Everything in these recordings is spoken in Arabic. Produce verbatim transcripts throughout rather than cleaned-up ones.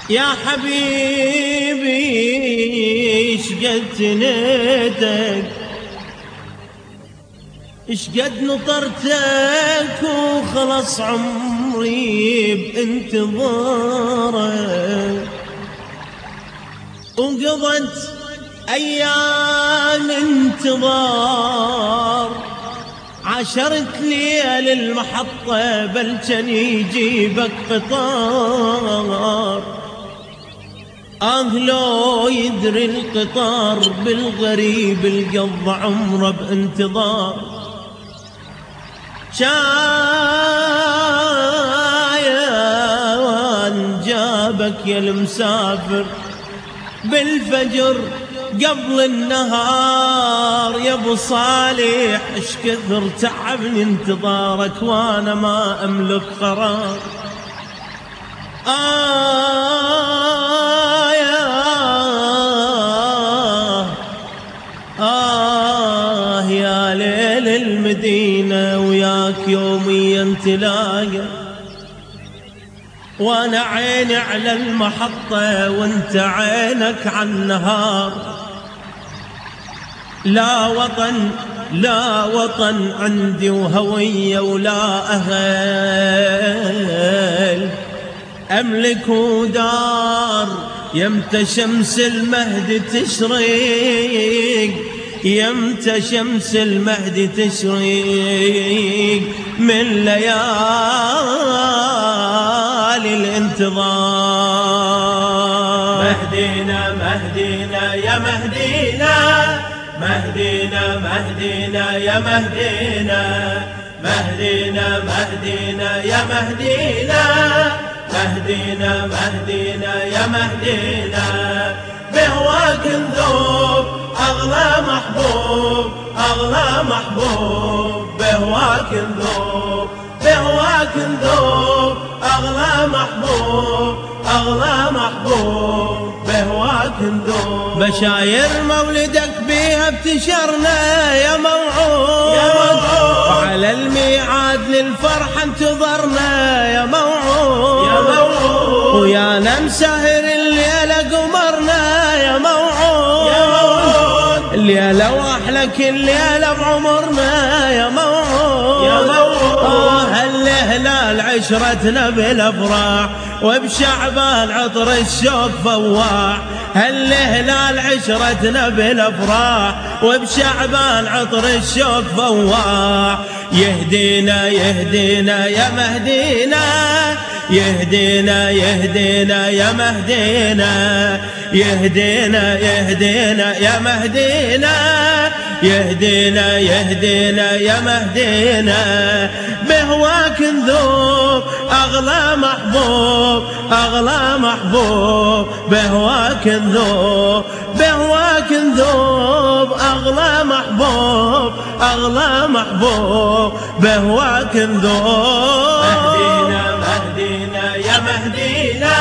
يا حبيبي شقد تنيتك، شقد نطرتك وخلص عمري بانتظارك، وقضت أيام انتظار، عشرت ليل المحطة بل كان يجيبك قطار. آه لو يدري القطار بالغريب القضى عمره بانتظار، شايان جابك يا المسافر بالفجر قبل النهار. يا ابو صالح اش كثر تعبني انتظارك وانا ما املك قرار. آه يا آه يا ليل المدينة وياك يوميا تلاقى، وانا عيني على المحطة وانت عينك على النهار. لا وطن لا وطن عندي وهوية ولا أهل أملك دار. يمتى شمس المهد تشرق، يمتى شمس المهد تشرق من ليالي الانتظار. مهدينا مهدينا يا مهدينا، مهدينا مهدينا يا مهدينا، مهدينا مهدينا يا مهدينا، مهدينا مهدينا يا مهدينا. بهواك نذوب أغلى محبوب، أغلى محبوب بهواك نذوب، بهواك نذوب أغلى محبوب، أغلى محبوب بهواك نذوب. بشاير مولدك بيها ابتشرنا يا موعود، يا موعود، وعلى الميعاد للفرحة انتظرنا يا موعود، يا موعود، ويانا مسهر الليلة قمرنا يا موعود، يا موعود، الليلة واحلك الليلة بعمرنا يا موعود، يا موعود. آه هالهلال عشرتنا بالافراح وبشعبان عطر الشوق فواح. هالهلال عشرتنا بالافراح وبشعبان عطر الشوق فواح. يهدينا يهدينا يا مهدينا، يهدينا يهدينا يا مهدينا، يهدينا يهدينا يا مهدينا، يهدينا يهدينا يا مهدينا. بهواك نذوب أغلى محبوب، أغلى محبوب بهواك نذوب، بهواك نذوب أغلى محبوب، أغلى محبوب بهواك نذوب. مهدينا مهدينا يا مهدينا،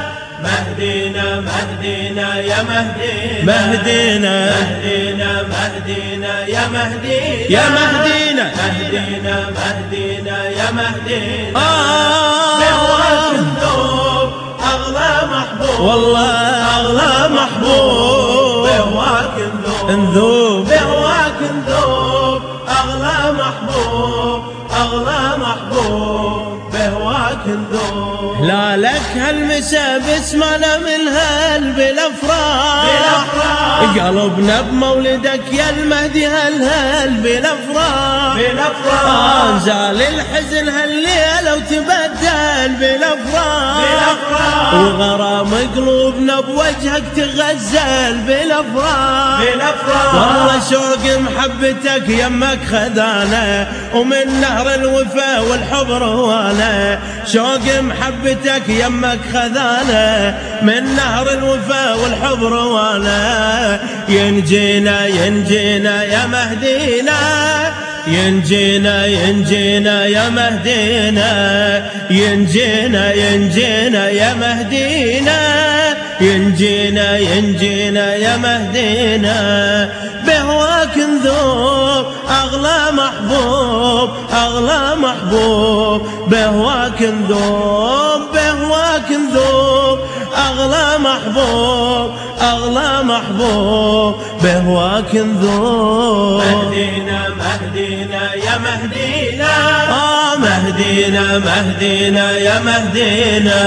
مهدينا مهدينا يا مهدينا، مهدينا مهدينا مهدينا يا مهدينا، يا مهدينا، مهدينا مهدينا يا مهدينا. آه بهواك نذوب أغلى محبوب، والله أغلى محبوب بهواك نذوب، نذوب بهواك نذوب أغلى محبوب، أغلى محبوب بهواك نذوب. لا لك هالمسا بسمنا من هال بالافراح، قلبنا بمولدك يا المهدي هالهال بالافراح، بالافراح زال الحزن هالليله وتبدل بالافراح، بالافراح وغرام قلوبنا بوجهك تغزل بالافراح، بالافراح. والله شوق محبتك يمك خذانا ومن نهر الوفا والحب روانا. شوق محبتك يمك خذانا من نهر الوفا والحب روانا. ينجينا ينجينا يا مهدينا، ينجينا ينجينا يا مهدينا، ينجينا ينجينا يا مهدينا، ينجينا ينجينا يا مهدينا. بهواك نذوب أغلى محبوب، أغلى محبوب بهواك نذوب، بهواك نذوب أغلى محبوب أغلى محبوب بهواك نذوب. مهدينا مهدينا يا مهدينا آه مهدينا مهدينا يا مهدينا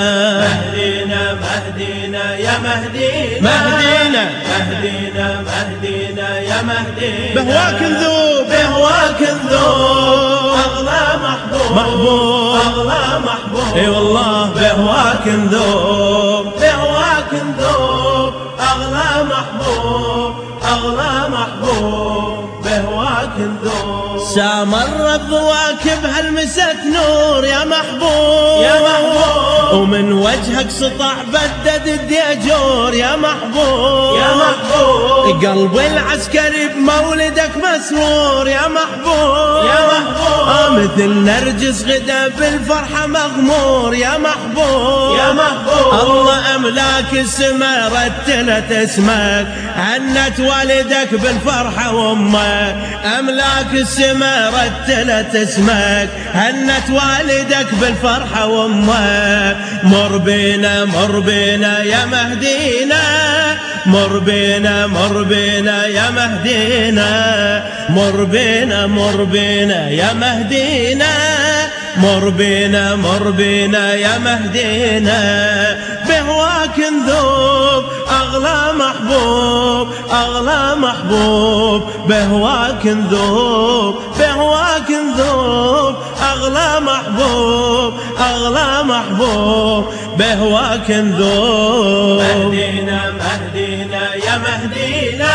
مهدينا مهدينا يا مهدينا مهدينا مهدينا مهدينا يا مهدينا بهواك نذوب بهواك نذوب أغلى محبوب محبوب أغلى محبوب اي والله بهواك نذوب بهواك نذوب أغلى محبوب أغلى محبوب بهواك نذوب. سامر بواكب هلمست نور يا محبوب يا محبوب ومن وجهك سطع بدد الديجور يا محبوب يا محبوب قلبي العسكري بمولدك مسرور يا محبوب يا محبوب آه مثل نرجس غدا بالفرحة مغمور يا محبوب يا محبوب الله أملاك السما رتلت اسمك عنت والدك بالفرحة وامك أملاك السما رتلت اسمك هنت والدك بالفرحة وامك مر بينا مر بينا يا مهدينا مر بينا مر بينا يا مهدينا مر بينا مر بينا يا مهدينا مر بينا مر بينا يا مهدينا بهواك نذوب أغلى محبوب أغلى محبوب بهواك نذوب بهواك نذوب أغلى محبوب أغلى محبوب بهواك نذوب. مهدينا مهدينا يا مهدينا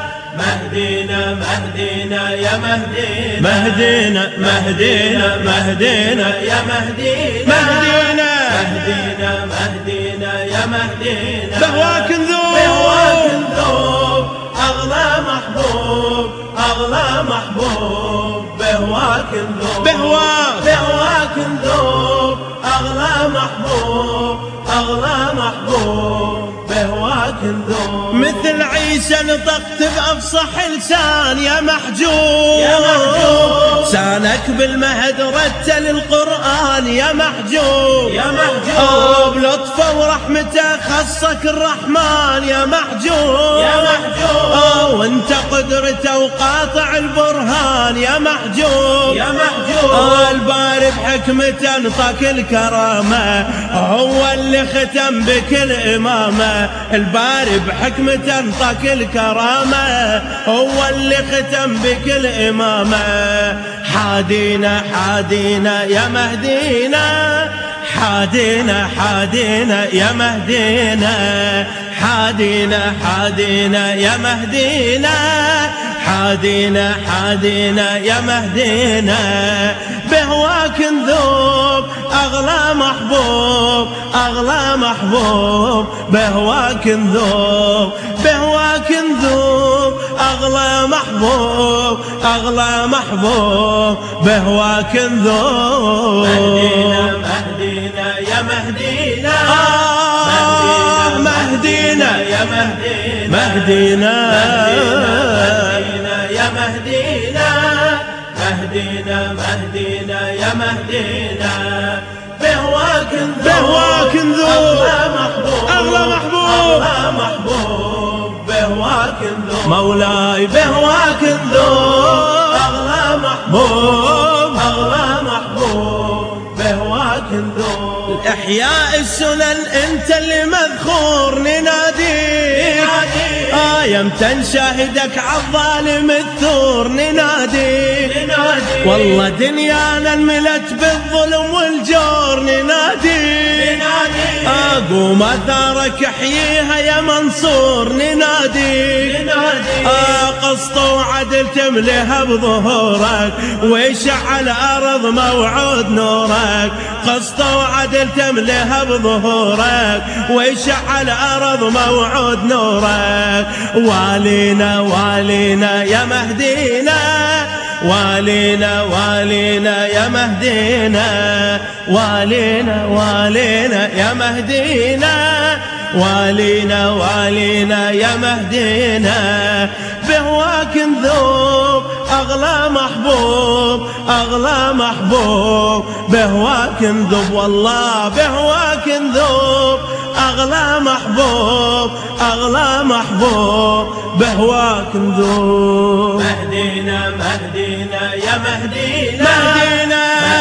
مهدينا مهدينا يا مهدينا مهدينا مهدينا مهدينا يا مهدينا مهدينا مهدينا مهدينا يا مهدينا بهواك نذوب بهواك نذوب أغلى محبوب أغلى محبوب بهواك نذوب بهواك بهواك نذوب أغلى محبوب أغلى محبوب بهواك نذوب. مثل عيسى نطقت بأفصح لسان يا محجوب يا محجوب لسانك بالمهد رتل القرآن يا محجوب يا محجوب بلطفه ورحمته خصك الرحمن يا محجوب يا محجوب آه وانت قدرته وقاطع البرهان يا محجوب يا محجوب آه الباري بحكمته نطق الكرامة هو اللي ختم بكل إمامة الباري بحكمته نطق الكرامة هو اللي ختم بكل إمامة حادينا حادينا يا مهدينا حادينا حادينا يا مهدينا حادينا حادينا يا مهدينا حادينا حادينا يا مهدينا بهواك نذوب أغلى محبوب أغلى محبوب بهواك نذوب بهواك نذوب أغلى محبوب أغلى محبوب بهواك نذوب. مهدينا مهدينا يا مهدينا آه مهدينا يا مهدينا مهدينا مهدينا يا مهدينا مهدينا مهدينا يا مهدينا بهواك نذوب بهواك نذوب أغلى محبوب أغلى محبوب أغلى محبوب بهواك نذوب مولاي بهواك نذوب أغلى محبوب أغلى محبوب بهواك نذوب. إحياء السنن أنت اللي مذخور نناديك آه يمتى نشاهدك عالظالم الثور نناديك نناديك والله دنيانا انملت بالظلم والجور نناديك نناديك آه قوم أثارك احييها يا منصور نناديك نناديك آه قسط وعدل تمليها بظهورك ويشعل الأرض موعود نورك قسط وعدل تمليها بظهورك ويشعل الأرض موعود نورك والينا والينا يا مهدينا والينا والينا يا مهدينا والينا والينا يا مهدينا والينا والينا يا مهدينا بهواك نذوب أغلى محبوب أغلى محبوب بهواك نذوب والله بهواك نذوب أغلى محبوب أغلى محبوب بهواك نذوب مهدينا مهدينا يا مهدينا مهدينا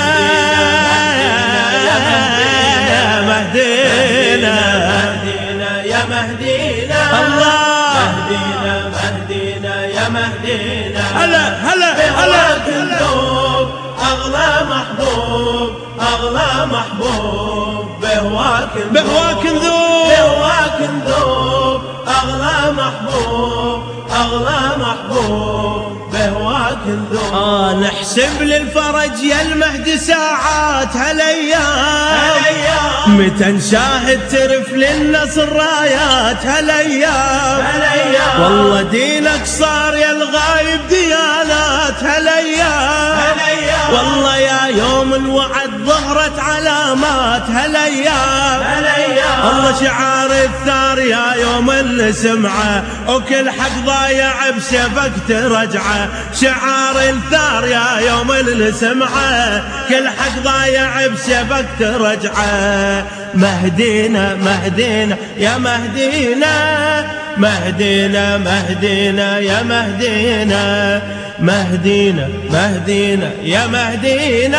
مهدينا مهدينا يا مهدينا الله مهدينا مهدينا يا مهدينا هلا هلا بهواك نذوب أغلى محبوب أغلى محبوب بهواك نذوب بهواك نذوب بهواك نذوب أغلى محبوب أغلى محبوب بهواك نذوب آه نحسب للفرج يا المهدي ساعات هالأيام متى نشاهد ترف للنصر رايات هالأيام والله دينك صار يا الغايب ديانات هالأيام والله يا يوم الوعد ظهرت علامات هالأيام الله شعار الثار يا يوم اللي سمعه وكل حق ضايع بسيفك ترجعه شعار الثار يا يوم اللي سمعه كل حق ضايع بسيفك ترجعه مهدينا مهدينا يا مهدينا مهدينا مهدينا يا مهدينا مهدينا مهدينا يا مهدينا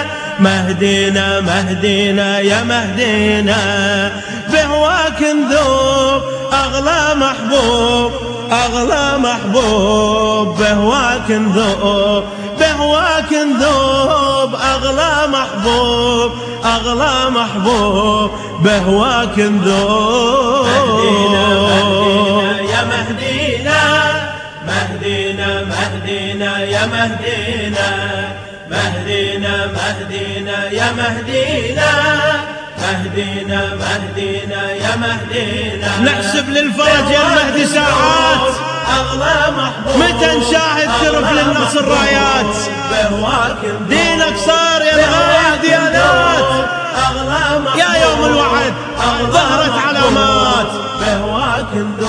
مهدينا مهدينا يا مهدينا بهواك نذوب أغلى محبوب أغلى محبوب بهواك نذوب بهواك نذوب أغلى محبوب أغلى محبوب بهواك نذوب مهدينا مهدينا يا مهدينا مهدينا مهدينا يا مهدينا مهدينا مهدينا يا مهدينا مهدينا مهدينا يا مهدينا نحسب للفرج يا المهدي ساعات أغلى محبوب متى نشاهد ترف للنصر رايات دينك صار يا الغايب ديانات أغلى محبوب يا يوم الوعد ظهرت علامات بهواك